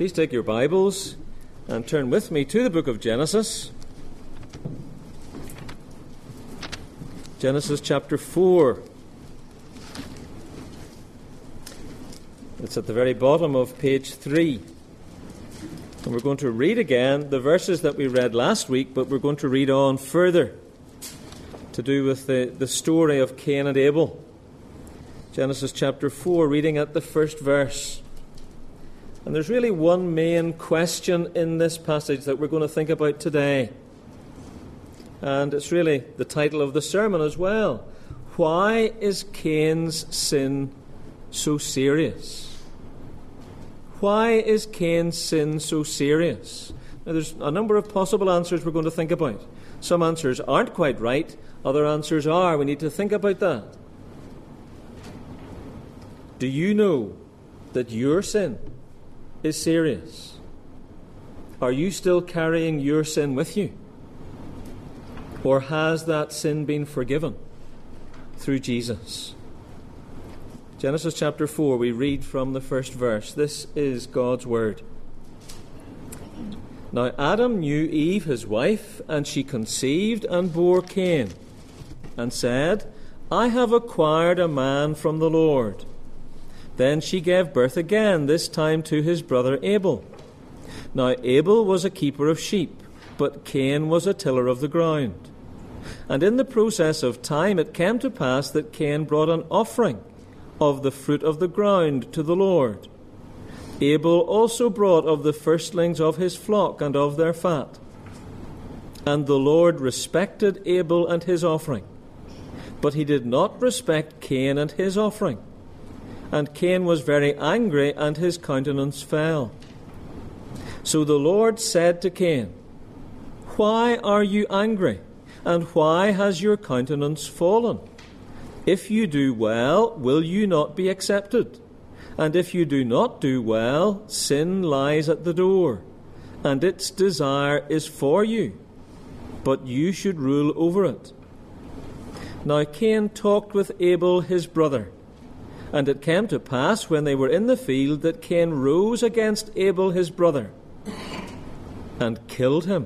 Please take your Bibles and turn with me to the book of Genesis. Genesis chapter 4. It's at the very bottom of page 3. And we're going to read again the verses that we read last week, but we're going to read on further to do with the story of Cain and Abel. Genesis chapter 4, reading at the first verse. And there's really one main question in this passage that we're going to think about today. And it's really the title of the sermon as well. Why is Cain's sin so serious? Why is Cain's sin so serious? Now, there's a number of possible answers we're going to think about. Some answers aren't quite right. Other answers are. We need to think about that. Do you know that your sin is serious? Are you still carrying your sin with you? Or has that sin been forgiven through Jesus? Genesis chapter 4, we read from the first verse. This is God's word. Now Adam knew Eve his wife, and she conceived and bore Cain, and said, I have acquired a man from the Lord. Then she gave birth again, this time to his brother Abel. Now Abel was a keeper of sheep, but Cain was a tiller of the ground. And in the process of time it came to pass that Cain brought an offering of the fruit of the ground to the Lord. Abel also brought of the firstlings of his flock and of their fat. And the Lord respected Abel and his offering, but he did not respect Cain and his offering. And Cain was very angry, and his countenance fell. So the Lord said to Cain, Why are you angry, and why has your countenance fallen? If you do well, will you not be accepted? And if you do not do well, sin lies at the door, and its desire is for you, but you should rule over it. Now Cain talked with Abel his brother. And it came to pass, when they were in the field, that Cain rose against Abel his brother, and killed him.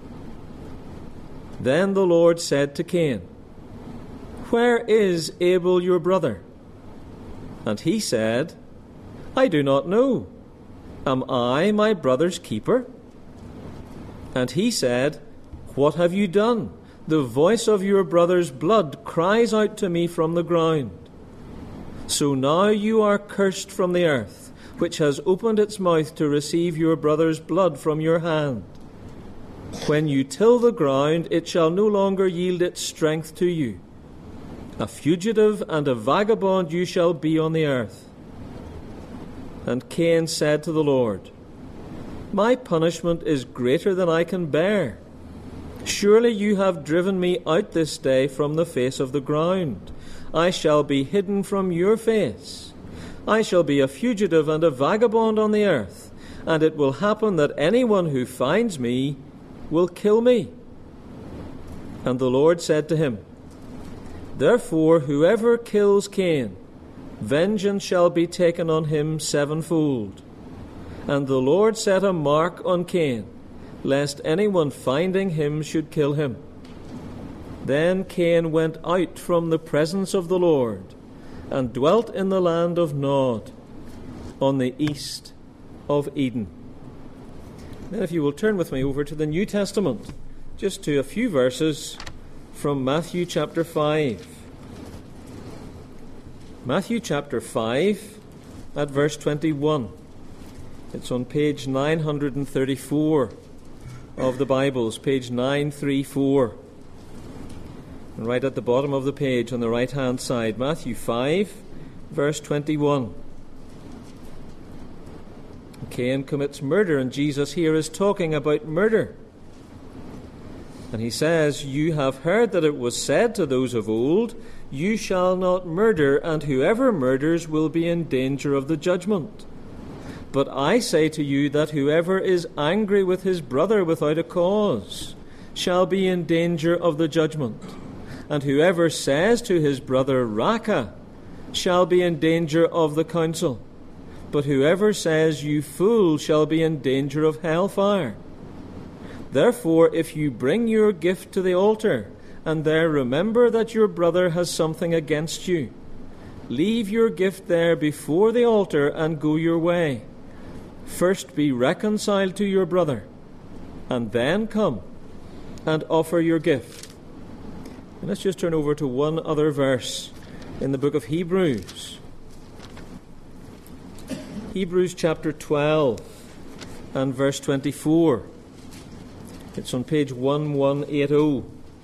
Then the Lord said to Cain, Where is Abel your brother? And he said, I do not know. Am I my brother's keeper? And he said, What have you done? The voice of your brother's blood cries out to me from the ground. So now you are cursed from the earth, which has opened its mouth to receive your brother's blood from your hand. When you till the ground, it shall no longer yield its strength to you. A fugitive and a vagabond you shall be on the earth. And Cain said to the Lord, My punishment is greater than I can bear. Surely you have driven me out this day from the face of the ground. I shall be hidden from your face. I shall be a fugitive and a vagabond on the earth, and it will happen that anyone who finds me will kill me. And the Lord said to him, Therefore whoever kills Cain, vengeance shall be taken on him sevenfold. And the Lord set a mark on Cain, lest anyone finding him should kill him. Then Cain went out from the presence of the Lord, and dwelt in the land of Nod, on the east of Eden. Then if you will turn with me over to the New Testament, just to a few verses from Matthew chapter 5. Matthew chapter 5 at verse 21. It's on page 934 of the Bibles, page 934. And right at the bottom of the page on the right-hand side, Matthew 5, verse 21. Cain commits murder, and Jesus here is talking about murder. And he says, You have heard that it was said to those of old, You shall not murder, and whoever murders will be in danger of the judgment. But I say to you that whoever is angry with his brother without a cause shall be in danger of the judgment. And whoever says to his brother, Raca, shall be in danger of the council. but whoever says, 'You fool,' shall be in danger of hellfire. Therefore, if you bring your gift to the altar, and there remember that your brother has something against you, leave your gift there before the altar and go your way. First be reconciled to your brother, and then come and offer your gift." And let's just turn over to one other verse in the book of Hebrews. Hebrews chapter 12 and verse 24. It's on page 1180.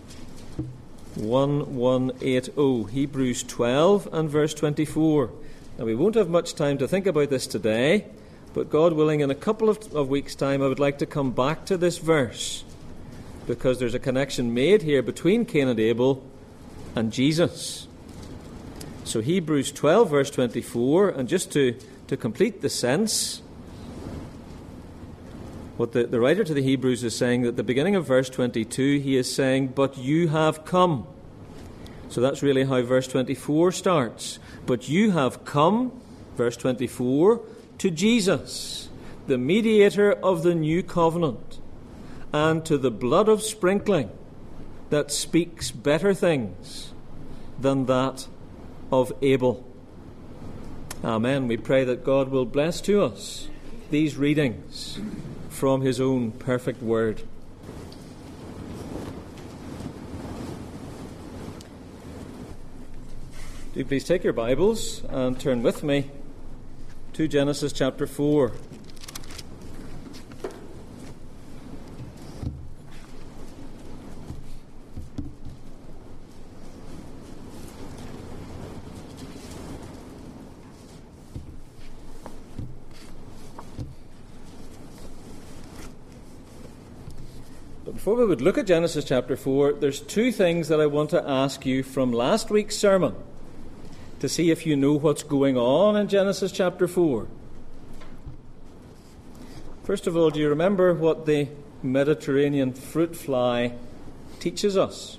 1180. Hebrews 12 and verse 24. Now, we won't have much time to think about this today, but God willing, in a couple of weeks' time, I would like to come back to this verse, because there's a connection made here between Cain and Abel and Jesus. So Hebrews 12, verse 24, and just to complete the sense, what the writer to the Hebrews is saying, that at the beginning of verse 22, he is saying, "But you have come." So that's really how verse 24 starts. "But you have come," verse 24, "to Jesus, the mediator of the new covenant, and to the blood of sprinkling that speaks better things than that of Abel." Amen. We pray that God will bless to us these readings from his own perfect word. Do please take your Bibles and turn with me to Genesis chapter 4. Before we would look at Genesis chapter 4, there's two things that I want to ask you from last week's sermon to see if you know what's going on in Genesis chapter 4. First of all, do you remember what the Mediterranean fruit fly teaches us?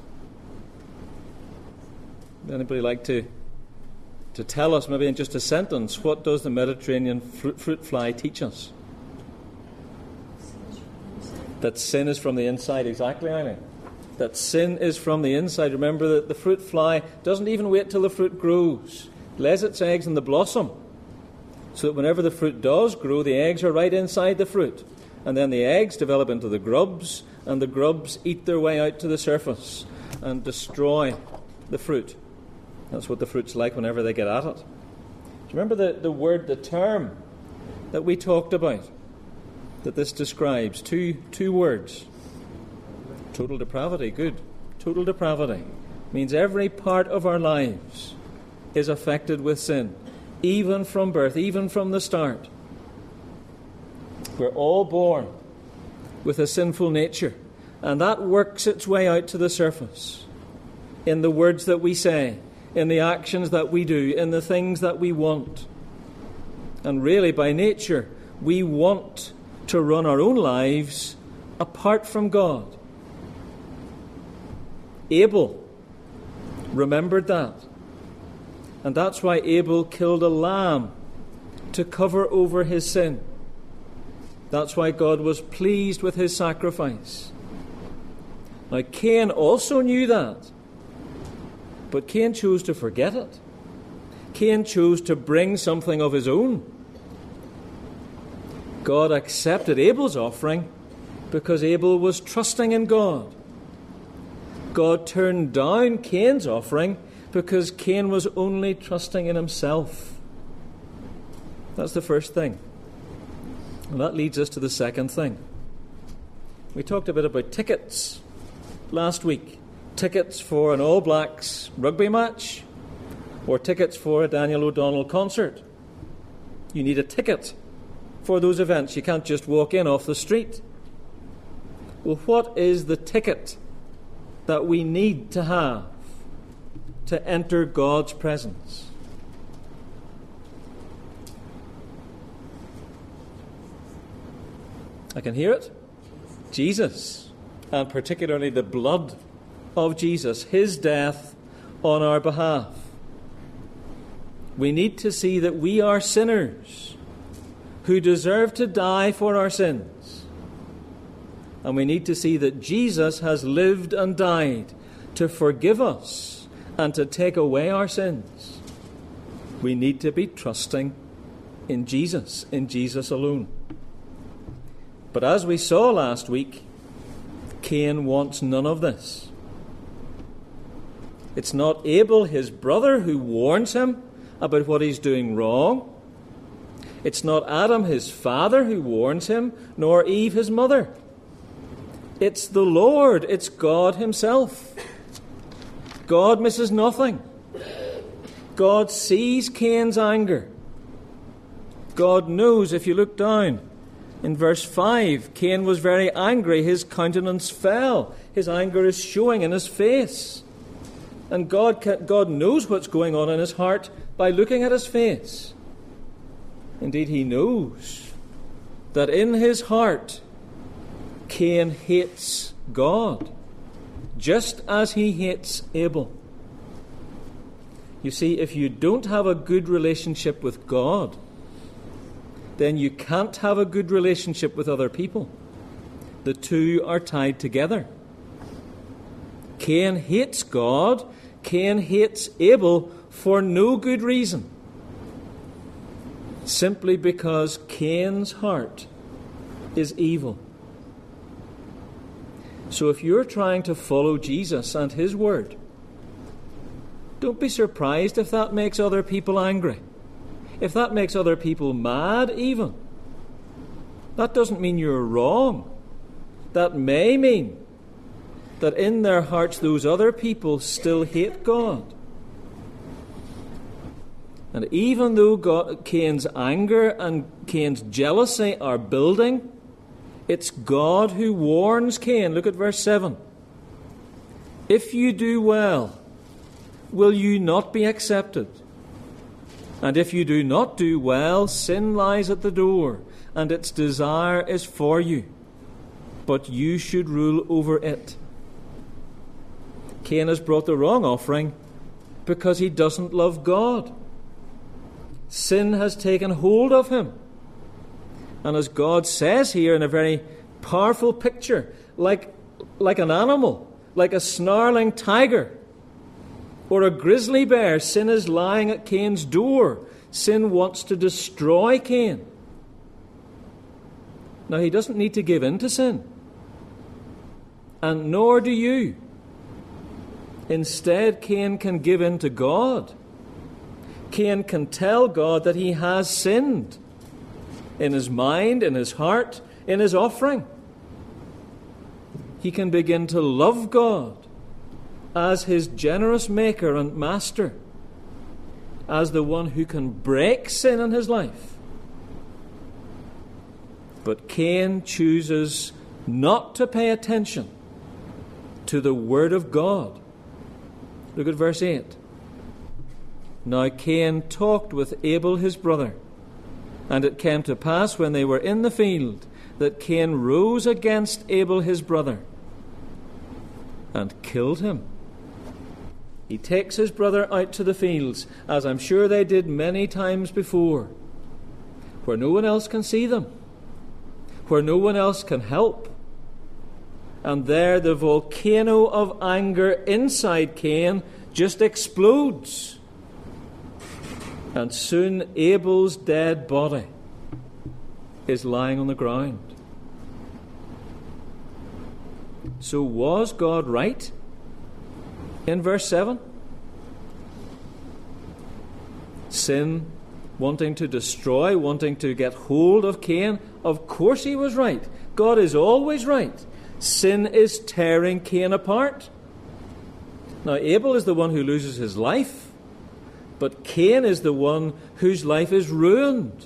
Would anybody like to tell us, maybe in just a sentence, what does the Mediterranean fruit fly teach us? That sin is from the inside. Exactly, Eileen. That sin is from the inside. Remember that the fruit fly doesn't even wait till the fruit grows. It lays its eggs in the blossom, so that whenever the fruit does grow, the eggs are right inside the fruit. And then the eggs develop into the grubs, and the grubs eat their way out to the surface and destroy the fruit. That's what the fruit's like whenever they get at it. Do you remember the term that we talked about, that this describes? Two words. Total depravity. Good. Total depravity means every part of our lives is affected with sin, even from birth, even from the start. We're all born with a sinful nature, and that works its way out to the surface in the words that we say, in the actions that we do, in the things that we want. And really, by nature, we want to run our own lives apart from God. Abel remembered that. And that's why Abel killed a lamb to cover over his sin. That's why God was pleased with his sacrifice. Now, Cain also knew that, but Cain chose to forget it. Cain chose to bring something of his own. God accepted Abel's offering because Abel was trusting in God. God turned down Cain's offering because Cain was only trusting in himself. That's the first thing. And that leads us to the second thing. We talked a bit about tickets last week. Tickets for an All Blacks rugby match, or tickets for a Daniel O'Donnell concert. You need a ticket for those events. You can't just walk in off the street. Well, what is the ticket that we need to have to enter God's presence? I can hear it. Jesus, and particularly the blood of Jesus, his death on our behalf. We need to see that we are sinners who deserve to die for our sins. And we need to see that Jesus has lived and died to forgive us and to take away our sins. We need to be trusting in Jesus alone. But as we saw last week, Cain wants none of this. It's not Abel, his brother, who warns him about what he's doing wrong. It's not Adam, his father, who warns him, nor Eve, his mother. It's the Lord, it's God himself. God misses nothing. God sees Cain's anger. God knows, if you look down in verse 5, Cain was very angry. His countenance fell. His anger is showing in his face. And God knows what's going on in his heart by looking at his face. Indeed, he knows that in his heart, Cain hates God, just as he hates Abel. You see, if you don't have a good relationship with God, then you can't have a good relationship with other people. The two are tied together. Cain hates God. Cain hates Abel for no good reason. Simply because Cain's heart is evil. So if you're trying to follow Jesus and his word, don't be surprised if that makes other people angry. If that makes other people mad even. That doesn't mean you're wrong. That may mean that in their hearts those other people still hate God. And even though Cain's anger and Cain's jealousy are building, it's God who warns Cain. Look at verse 7. If you do well, will you not be accepted? And if you do not do well, sin lies at the door, and its desire is for you, but you should rule over it. Cain has brought the wrong offering because he doesn't love God. Sin has taken hold of him. And as God says here in a very powerful picture, like an animal, like a snarling tiger, or a grizzly bear, sin is lying at Cain's door. Sin wants to destroy Cain. Now, he doesn't need to give in to sin. And nor do you. Instead, Cain can give in to God. Cain can tell God that he has sinned in his mind, in his heart, in his offering. He can begin to love God as his generous maker and master, as the one who can break sin in his life. But Cain chooses not to pay attention to the word of God. Look at verse 8. Now Cain talked with Abel his brother, and it came to pass when they were in the field that Cain rose against Abel his brother and killed him. He takes his brother out to the fields, as I'm sure they did many times before, where no one else can see them, where no one else can help. And there the volcano of anger inside Cain just explodes. And soon Abel's dead body is lying on the ground. So was God right in verse 7? Sin wanting to destroy, wanting to get hold of Cain? Of course he was right. God is always right. Sin is tearing Cain apart. Now Abel is the one who loses his life, but Cain is the one whose life is ruined.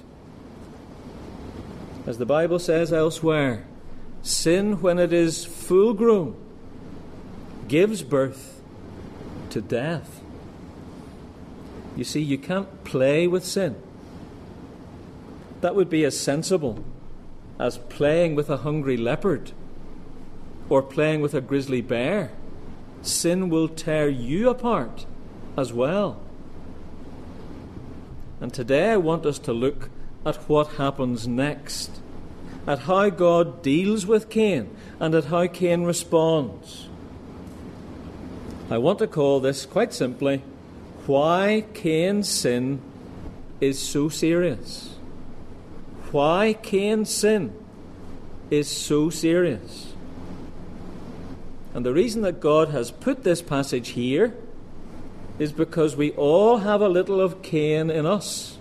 As the Bible says elsewhere, sin, when it is full grown, gives birth to death. You see, you can't play with sin. That would be as sensible as playing with a hungry leopard or playing with a grizzly bear. Sin will tear you apart as well. And today I want us to look at what happens next, at how God deals with Cain and at how Cain responds. I want to call this quite simply, why Cain's sin is so serious. Why Cain's sin is so serious. And the reason that God has put this passage here is because we all have a little of Cain in us.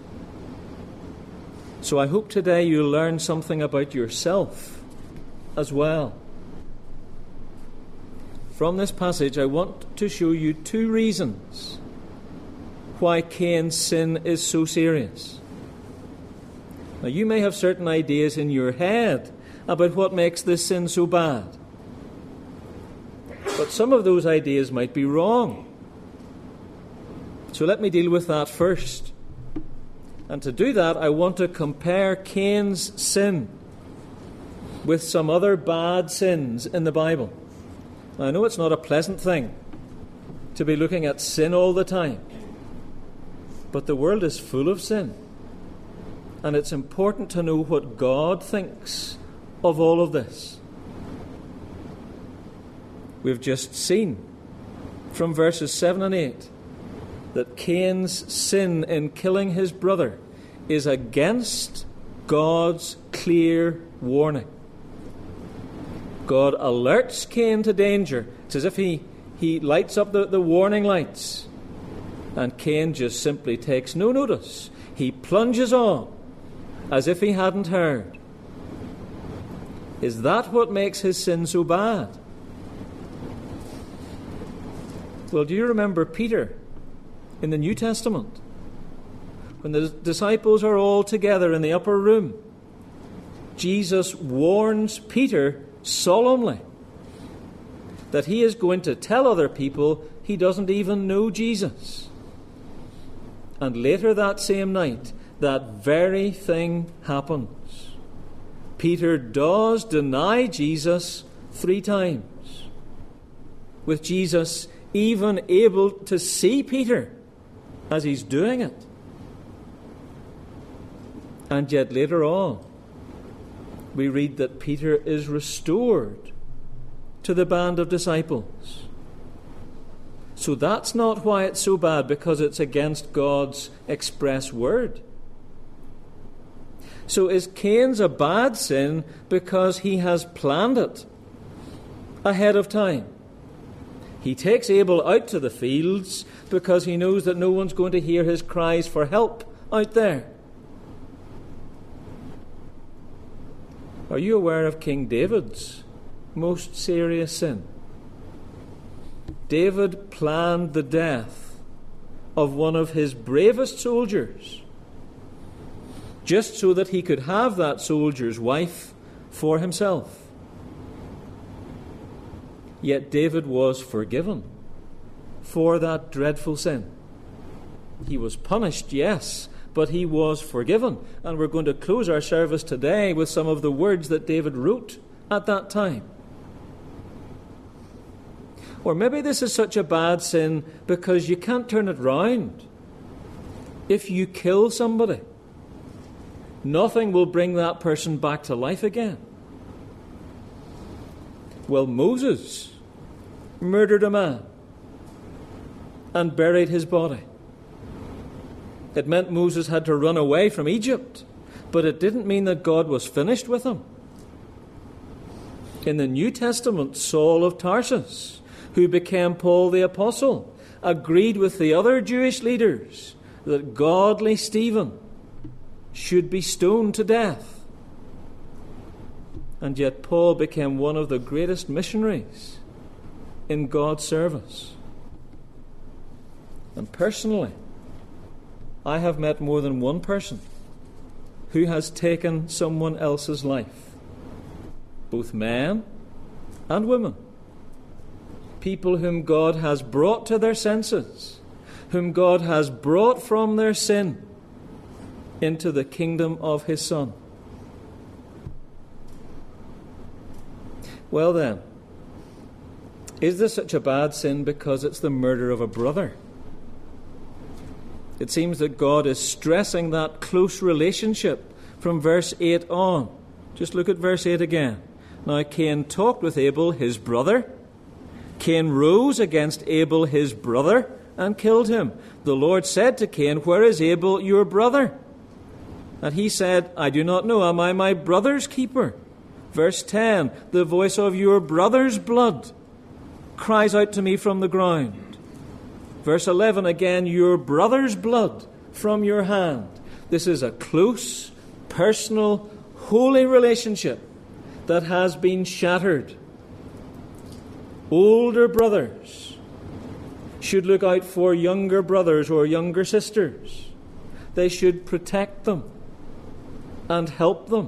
So I hope today you'll learn something about yourself as well. From this passage, I want to show you two reasons why Cain's sin is so serious. Now, you may have certain ideas in your head about what makes this sin so bad. But some of those ideas might be wrong. So let me deal with that first. And to do that, I want to compare Cain's sin with some other bad sins in the Bible. Now, I know it's not a pleasant thing to be looking at sin all the time, but the world is full of sin. And it's important to know what God thinks of all of this. We've just seen from verses 7 and 8 that Cain's sin in killing his brother is against God's clear warning. God alerts Cain to danger. It's as if he lights up the warning lights. And Cain just simply takes no notice. He plunges on as if he hadn't heard. Is that what makes his sin so bad? Well, do you remember Peter in the New Testament? When the disciples are all together in the upper room, Jesus warns Peter solemnly that he is going to tell other people he doesn't even know Jesus. And later that same night, that very thing happens. Peter does deny Jesus 3 times, with Jesus even able to see Peter as he's doing it. And yet later on, we read that Peter is restored to the band of disciples. So that's not why it's so bad, because it's against God's express word. So is Cain's a bad sin because he has planned it ahead of time? He takes Abel out to the fields because he knows that no one's going to hear his cries for help out there. Are you aware of King David's most serious sin? David planned the death of one of his bravest soldiers just so that he could have that soldier's wife for himself. Yet David was forgiven for that dreadful sin. He was punished, yes, but he was forgiven. And we're going to close our service today with some of the words that David wrote at that time. Or maybe this is such a bad sin because you can't turn it round. If you kill somebody, nothing will bring that person back to life again. Well, Moses murdered a man and buried his body. It meant Moses had to run away from Egypt, but it didn't mean that God was finished with him. In the New Testament, Saul of Tarsus, who became Paul the Apostle, agreed with the other Jewish leaders that godly Stephen should be stoned to death. And yet Paul became one of the greatest missionaries in God's service. And personally, I have met more than one person who has taken someone else's life, both men and women, people whom God has brought to their senses, whom God has brought from their sin into the kingdom of his Son. Well then, is this such a bad sin because it's the murder of a brother? It seems that God is stressing that close relationship from verse 8 on. Just look at verse 8 again. Now Cain talked with Abel, his brother. Cain rose against Abel, his brother, and killed him. The Lord said to Cain, "Where is Abel, your brother?" And he said, "I do not know. Am I my brother's keeper?" Verse 10, "The voice of your brother's blood cries out to me from the ground." Verse 11 again, "Your brother's blood from your hand." This is a close, personal, holy relationship that has been shattered. Older brothers should look out for younger brothers or younger sisters. They should protect them and help them.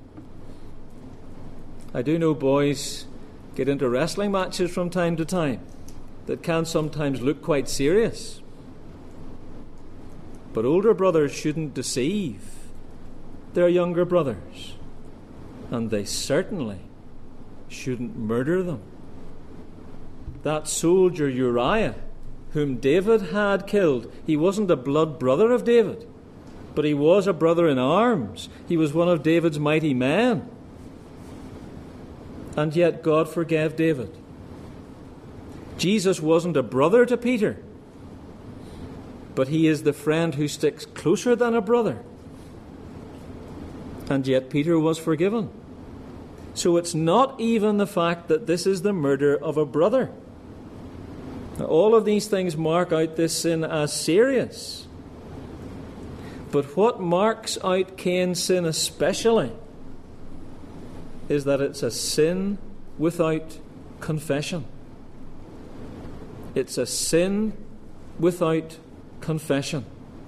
I do know boys get into wrestling matches from time to time that can sometimes look quite serious. But older brothers shouldn't deceive their younger brothers, and they certainly shouldn't murder them. That soldier Uriah, whom David had killed, he wasn't a blood brother of David, but he was a brother in arms. He was one of David's mighty men. And yet God forgave David. Jesus wasn't a brother to Peter, but he is the friend who sticks closer than a brother. And yet Peter was forgiven. So it's not even the fact that this is the murder of a brother. Now, all of these things mark out this sin as serious. But what marks out Cain's sin especially is that it's a sin without confession. It's a sin without confession.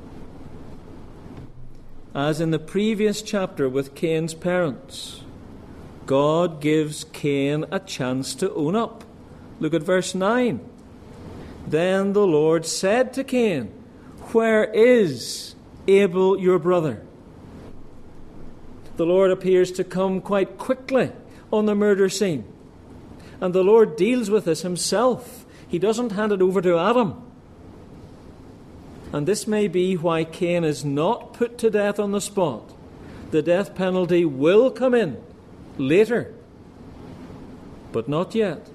As in the previous chapter with Cain's parents, God gives Cain a chance to own up. Look at verse 9. Then the Lord said to Cain, "Where is Abel your brother?" The Lord appears to come quite quickly on the murder scene. And the Lord deals with this himself. He doesn't hand it over to Adam. And this may be why Cain is not put to death on the spot. The death penalty will come in later, but not yet.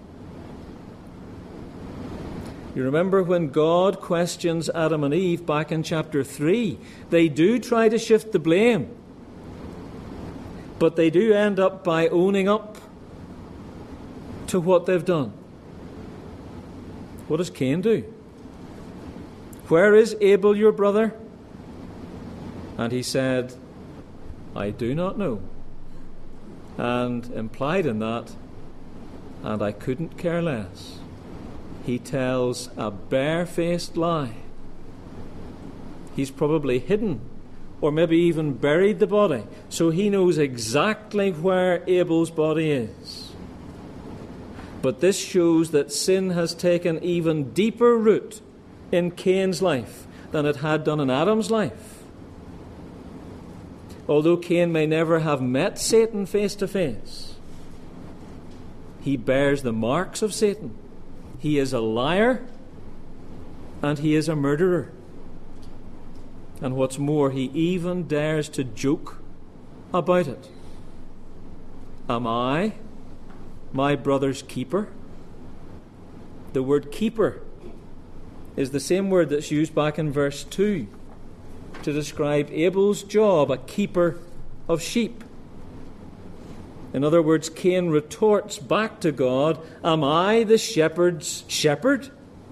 You remember when God questions Adam and Eve back in chapter 3, they do try to shift the blame, but they do end up by owning up to what they've done. What does Cain do? "Where is Abel your brother?" And he said, "I do not know." And implied in that, "and I couldn't care less." He tells a barefaced lie. He's probably hidden or maybe even buried the body, so he knows exactly where Abel's body is. But this shows that sin has taken even deeper root in Cain's life than it had done in Adam's life. Although Cain may never have met Satan face to face, he bears the marks of Satan. He is a liar and he is a murderer. And what's more, he even dares to joke about it. "Am I my brother's keeper?" The word keeper is the same word that's used back in verse 2 to describe Abel's job, a keeper of sheep. In other words, Cain retorts back to God, "Am I the shepherd's shepherd?"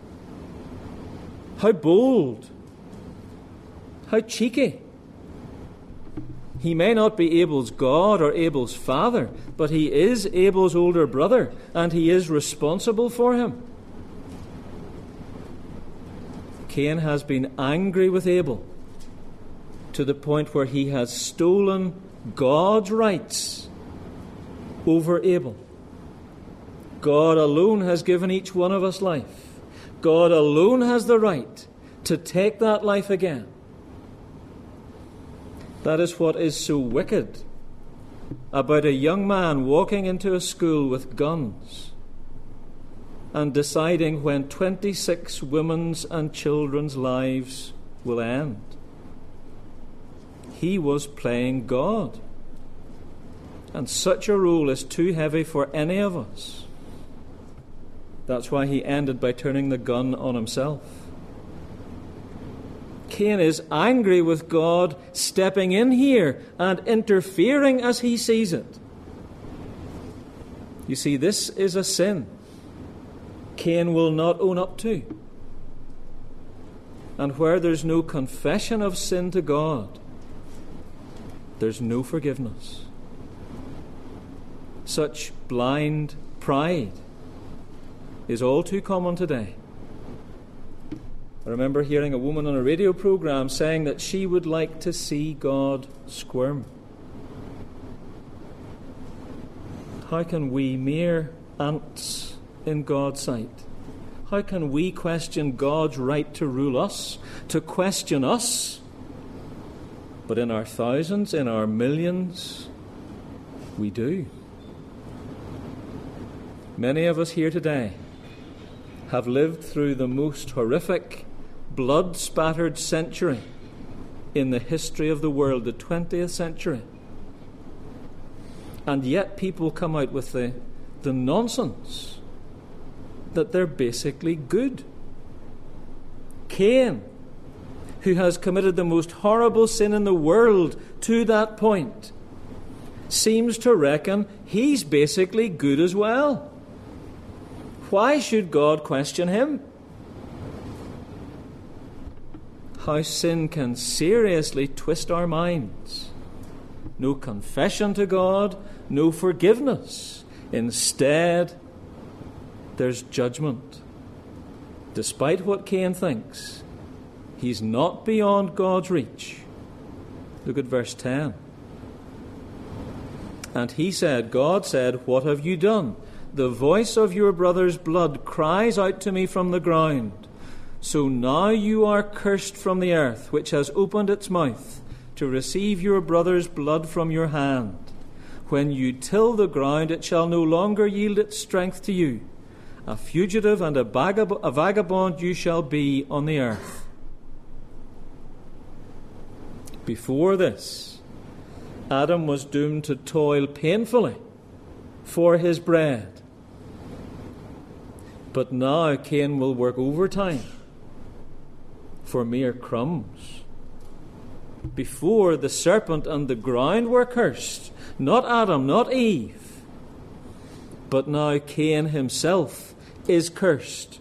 How bold! How cheeky! He may not be Abel's God or Abel's father, but he is Abel's older brother, and he is responsible for him. Cain has been angry with Abel to the point where he has stolen God's rights over Abel. God alone has given each one of us life. God alone has the right to take that life again. That is what is so wicked about a young man walking into a school with guns and deciding when 26 women's and children's lives will end. He was playing God. And such a role is too heavy for any of us. That's why he ended by turning the gun on himself. Cain is angry with God stepping in here and interfering as he sees it. You see, this is a sin Cain will not own up to. And where there's no confession of sin to God, there's no forgiveness. Such blind pride is all too common today. I remember hearing a woman on a radio program saying that she would like to see God squirm. How can we, mere ants in God's sight, how can we question God's right to rule us, to question us? But in our thousands, in our millions, we do. Many of us here today have lived through the most horrific, blood-spattered century in the history of the world, the 20th century. And yet people come out with the nonsense that they're basically good. Cain, who has committed the most horrible sin in the world to that point, seems to reckon he's basically good as well. Why should God question him? How sin can seriously twist our minds. No confession to God, no forgiveness. Instead, there's judgment. Despite what Cain thinks, he's not beyond God's reach. Look at verse 10. And he said, God said, what have you done? The voice of your brother's blood cries out to me from the ground. So now you are cursed from the earth, which has opened its mouth to receive your brother's blood from your hand. When you till the ground, it shall no longer yield its strength to you. A fugitive and a vagabond you shall be on the earth. Before this, Adam was doomed to toil painfully for his bread. But now Cain will work overtime for mere crumbs. Before, the serpent and the ground were cursed, not Adam, not Eve. But now Cain himself is cursed.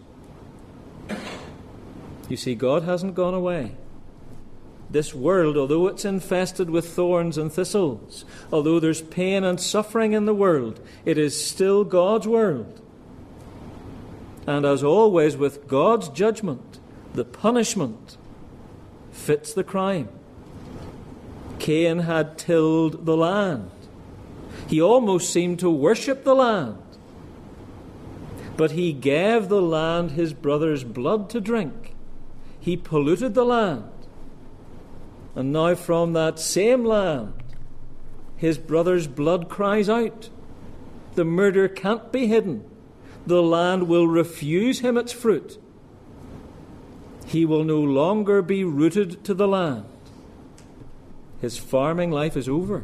You see, God hasn't gone away. This world, although it's infested with thorns and thistles, although there's pain and suffering in the world, it is still God's world. And as always, with God's judgment, the punishment fits the crime. Cain had tilled the land. He almost seemed to worship the land. But he gave the land his brother's blood to drink. He polluted the land. And now from that same land, his brother's blood cries out. The murder can't be hidden. The land will refuse him its fruit. He will no longer be rooted to the land. His farming life is over.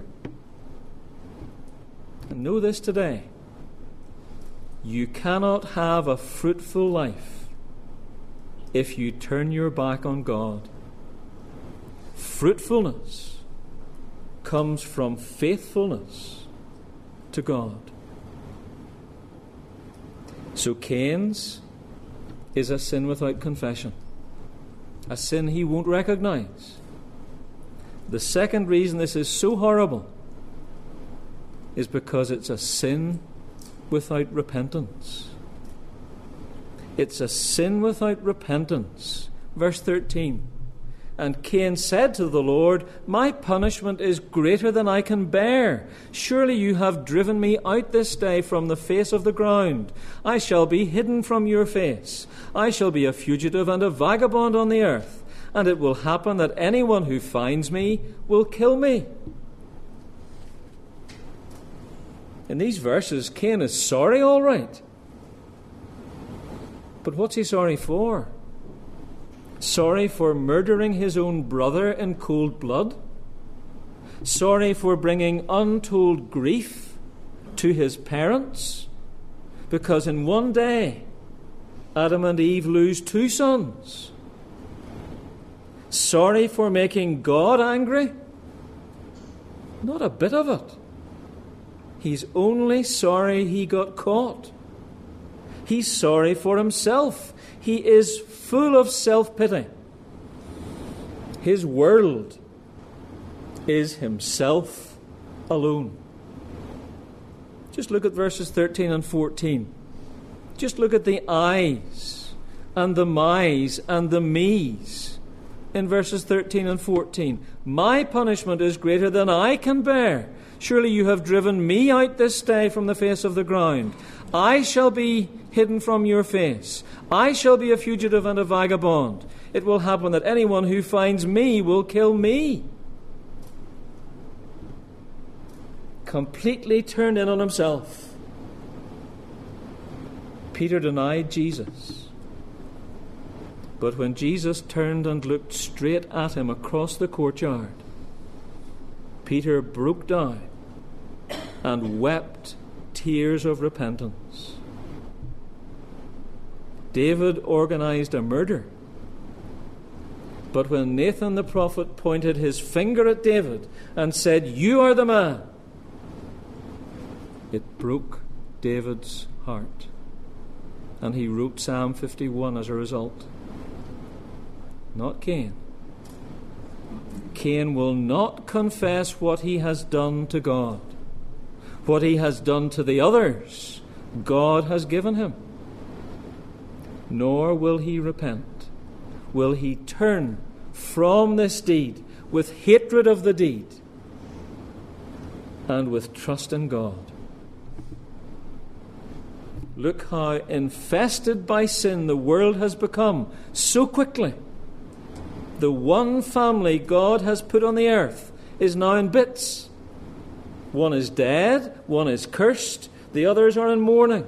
And know this today. You cannot have a fruitful life if you turn your back on God. Fruitfulness comes from faithfulness to God. So Cain's is a sin without confession, a sin he won't recognize. The second reason this is so horrible is because it's a sin without repentance. It's a sin without repentance. Verse 13. And Cain said to the Lord, my punishment is greater than I can bear. Surely you have driven me out this day from the face of the ground. I shall be hidden from your face. I shall be a fugitive and a vagabond on the earth. And it will happen that anyone who finds me will kill me. In these verses, Cain is sorry, all right. But what's he sorry for? Sorry for murdering his own brother in cold blood? Sorry for bringing untold grief to his parents? Because in one day, Adam and Eve lose 2 sons. Sorry for making God angry? Not a bit of it. He's only sorry he got caught. He's sorry for himself. He is full of self-pity. His world is himself alone. Just look at verses 13 and 14. Just look at the I's and the my's and the me's in verses 13 and 14. My punishment is greater than I can bear. Surely you have driven me out this day from the face of the ground. I shall be hidden from your face. I shall be a fugitive and a vagabond. It will happen that anyone who finds me will kill me. Completely turned in on himself. Peter denied Jesus. But when Jesus turned and looked straight at him across the courtyard, Peter broke down and wept tears of repentance. David organized a murder. But when Nathan the prophet pointed his finger at David and said, "You are the man," it broke David's heart. And he wrote Psalm 51 as a result. Not Cain. Cain will not confess what he has done to God. What he has done to the others, God has given him. Nor will he repent. Will he turn from this deed with hatred of the deed and with trust in God. Look how infested by sin the world has become so quickly. The one family God has put on the earth is now in bits. One is dead, one is cursed, the others are in mourning.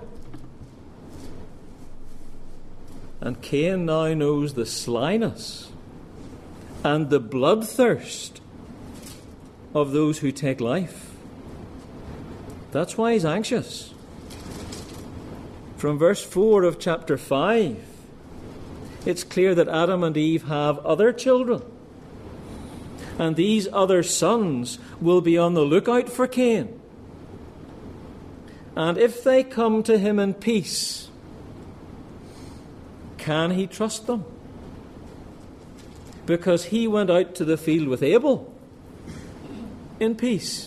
And Cain now knows the slyness and the bloodthirst of those who take life. That's why he's anxious. From verse 4 of chapter 5, it's clear that Adam and Eve have other children. And these other sons will be on the lookout for Cain. And if they come to him in peace, can he trust them? Because he went out to the field with Abel in peace.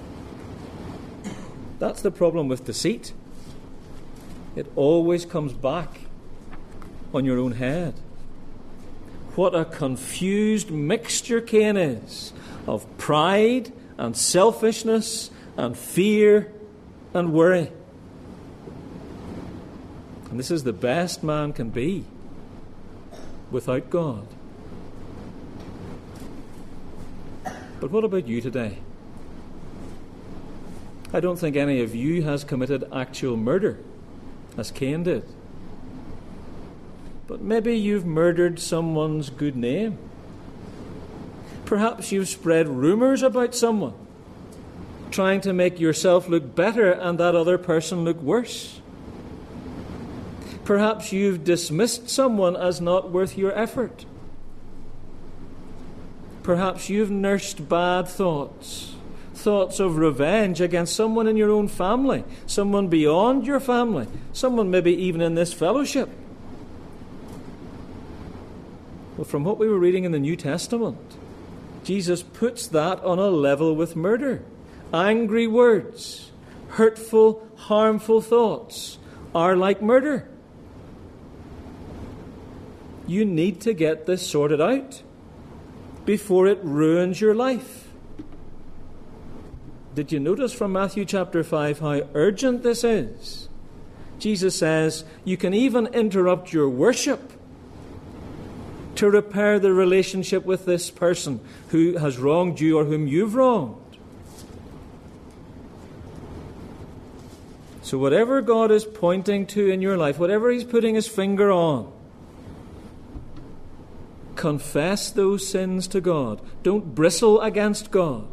That's the problem with deceit. It always comes back on your own head. What a confused mixture Cain is of pride and selfishness and fear and worry. And this is the best man can be without God. But what about you today? I don't think any of you has committed actual murder, as Cain did. But maybe you've murdered someone's good name. Perhaps you've spread rumours about someone, trying to make yourself look better and that other person look worse. Perhaps you've dismissed someone as not worth your effort. Perhaps you've nursed bad thoughts, thoughts of revenge against someone in your own family, someone beyond your family, someone maybe even in this fellowship. Well, from what we were reading in the New Testament, Jesus puts that on a level with murder. Angry words, hurtful, harmful thoughts are like murder. You need to get this sorted out before it ruins your life. Did you notice from Matthew chapter 5 how urgent this is? Jesus says you can even interrupt your worship to repair the relationship with this person who has wronged you or whom you've wronged. So whatever God is pointing to in your life, whatever He's putting His finger on, Confess those sins to God. Don't bristle against God.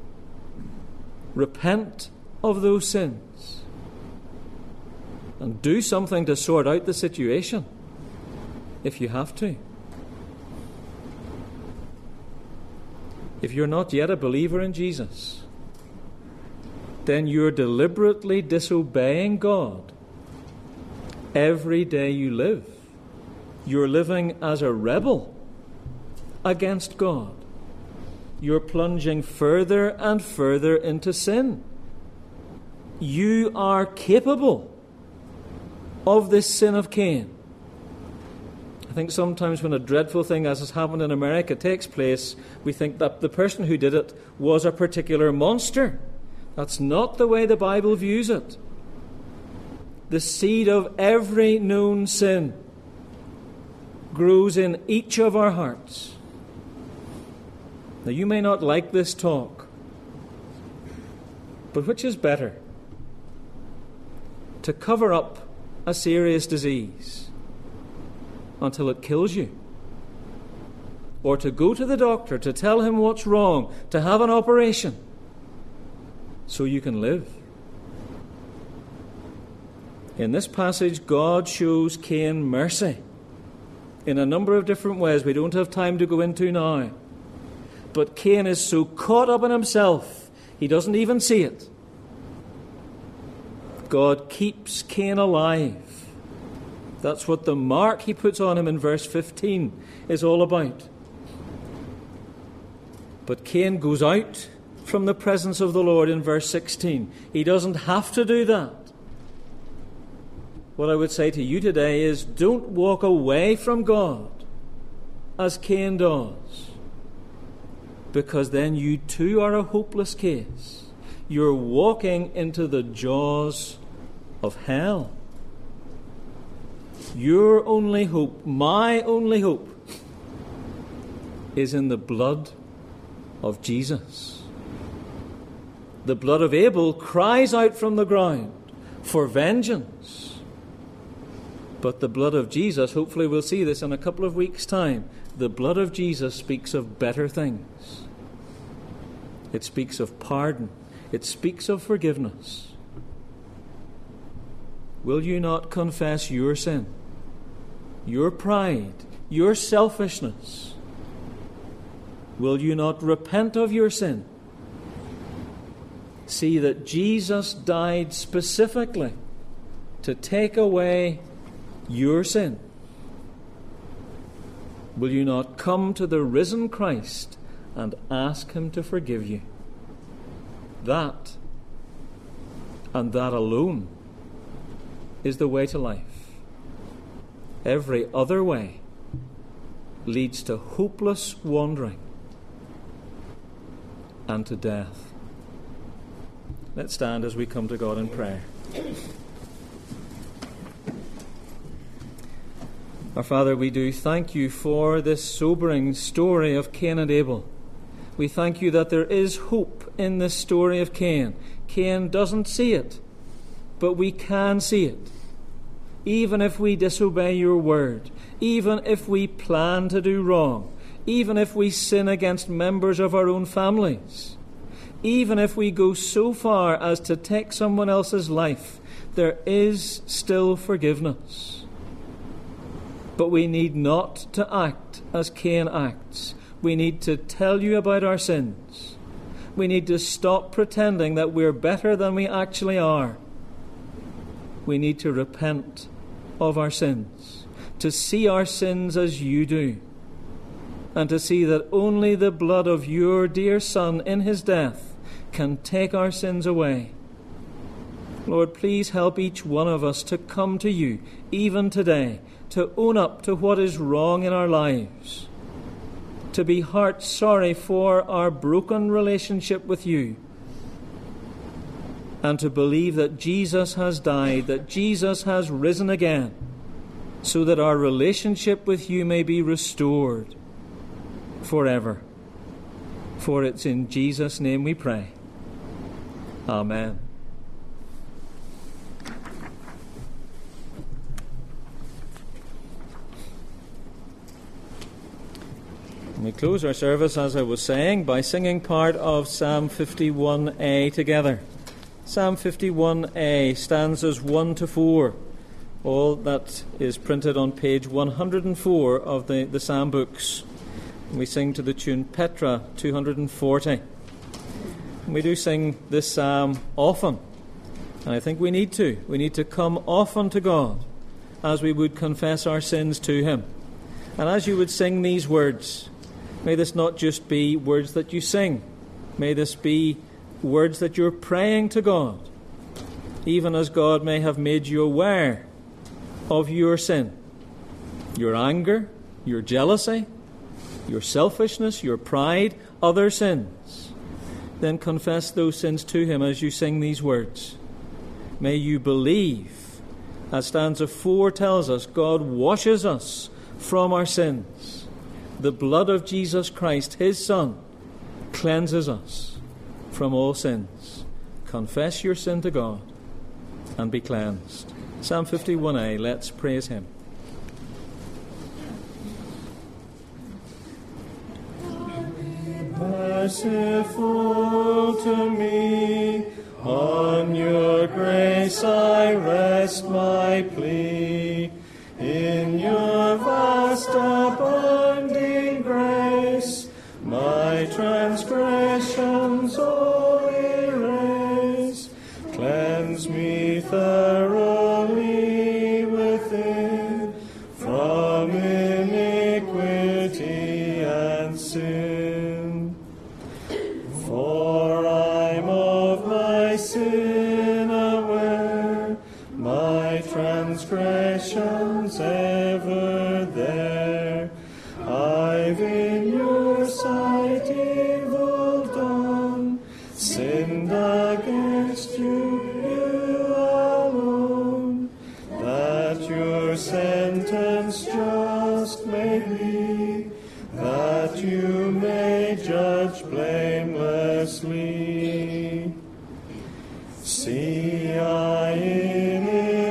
Repent of those sins. And do something to sort out the situation, if you have to. If you're not yet a believer in Jesus, then you're deliberately disobeying God every day you live. You're living as a rebel against God. You're plunging further and further into sin. You are capable of this sin of Cain. I think sometimes when a dreadful thing as has happened in America takes place, we think that the person who did it was a particular monster. That's not the way the Bible views it. The seed of every known sin grows in each of our hearts. Now, you may not like this talk, but which is better? To cover up a serious disease until it kills you, or to go to the doctor to tell him what's wrong, to have an operation so you can live? In this passage, God shows Cain mercy in a number of different ways we don't have time to go into now. But Cain is so caught up in himself, he doesn't even see it. God keeps Cain alive. That's what the mark he puts on him in verse 15 is all about. But Cain goes out from the presence of the Lord in verse 16. He doesn't have to do that. What I would say to you today is, don't walk away from God as Cain does, because then you too are a hopeless case. You're walking into the jaws of hell. Your only hope, my only hope, is in the blood of Jesus. The blood of Abel cries out from the ground for vengeance. But the blood of Jesus, hopefully we'll see this in a couple of weeks' time, the blood of Jesus speaks of better things. It speaks of pardon. It speaks of forgiveness. Will you not confess your sin, your pride, your selfishness? Will you not repent of your sin? See that Jesus died specifically to take away your sin. Will you not come to the risen Christ and ask him to forgive you? That, and that alone, is the way to life. Every other way leads to hopeless wandering and to death. Let's stand as we come to God in prayer. Our Father, we do thank you for this sobering story of Cain and Abel. We thank you that there is hope in this story of Cain. Cain doesn't see it, but we can see it. Even if we disobey your word, even if we plan to do wrong, even if we sin against members of our own families, even if we go so far as to take someone else's life, there is still forgiveness. But we need not to act as Cain acts. We need to tell you about our sins. We need to stop pretending that we're better than we actually are. We need to repent of our sins, to see our sins as you do, and to see that only the blood of your dear Son in his death can take our sins away. Lord, please help each one of us to come to you, even today, to own up to what is wrong in our lives, to be heart sorry for our broken relationship with you, and to believe that Jesus has died, that Jesus has risen again, so that our relationship with you may be restored forever. For it's in Jesus' name we pray. Amen. We close our service, as I was saying, by singing part of Psalm 51a together. Psalm 51a, stanzas 1 to 4. All that is printed on page 104 of the Psalm books. We sing to the tune Petra 240. We do sing this psalm often, and I think we need to. We need to come often to God as we would confess our sins to Him. And as you would sing these words, may this not just be words that you sing. May this be words that you're praying to God, even as God may have made you aware of your sin, your anger, your jealousy, your selfishness, your pride, other sins. Then confess those sins to Him as you sing these words. May you believe, as stanza 4 tells us, God washes us from our sins. The blood of Jesus Christ, His Son, cleanses us from all sins. Confess your sin to God and be cleansed. Psalm 51a, let's praise Him. Merciful to me, on your grace I rest my plea. In your vast abounding grace, my transgressions all erase. Cleanse me thoroughly within, from iniquity and sin. For I'm of my sin aware, my transgressions ever there. I've in your sight evil done, sinned against you alone, that your sentence just may be, that you may judge blamelessly. See, I in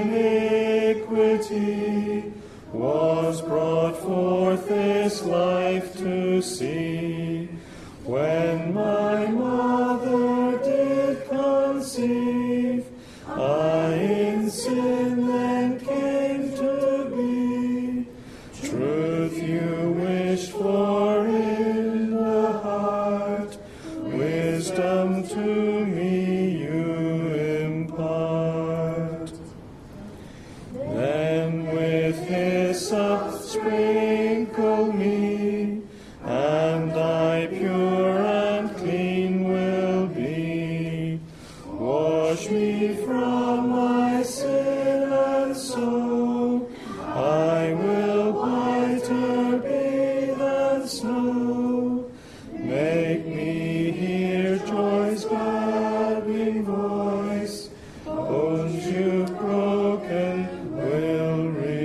iniquity was brought forth this life to see. When my mother did conceive, I in sin then came to be. Truth you wished for in the heart, wisdom to me you impart. Then with hyssop sprinkle me, and I pure and clean will be. Wash me from my sin and soul, I will whiter be than snow. Make me hear joy's gladdening voice, bones you've broken will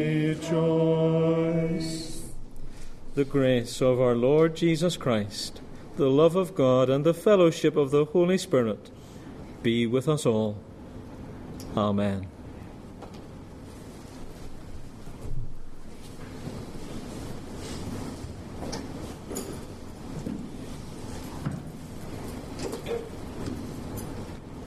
rejoice. The grace of our Lord Jesus Christ, the love of God, and the fellowship of the Holy Spirit be with us all. Amen.